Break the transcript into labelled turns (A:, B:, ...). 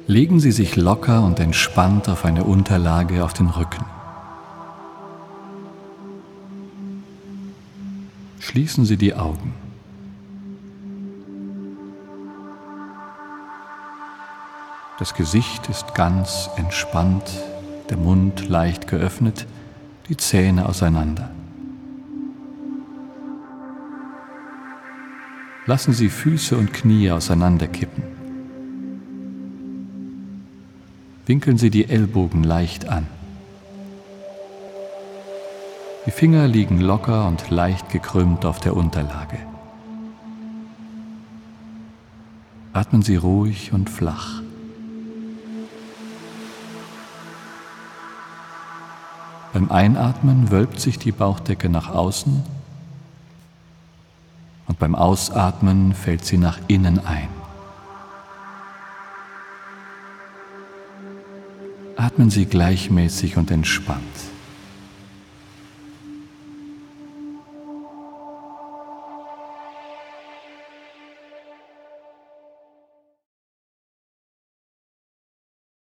A: Legen Sie sich locker und entspannt auf eine Unterlage auf den Rücken. Schließen Sie die Augen. Das Gesicht ist ganz entspannt, der Mund leicht geöffnet, die Zähne auseinander. Lassen Sie Füße und Knie auseinanderkippen. Winkeln Sie die Ellbogen leicht an. Die Finger liegen locker und leicht gekrümmt auf der Unterlage. Atmen Sie ruhig und flach. Beim Einatmen wölbt sich die Bauchdecke nach außen und beim Ausatmen fällt sie nach innen ein. Atmen Sie gleichmäßig und entspannt.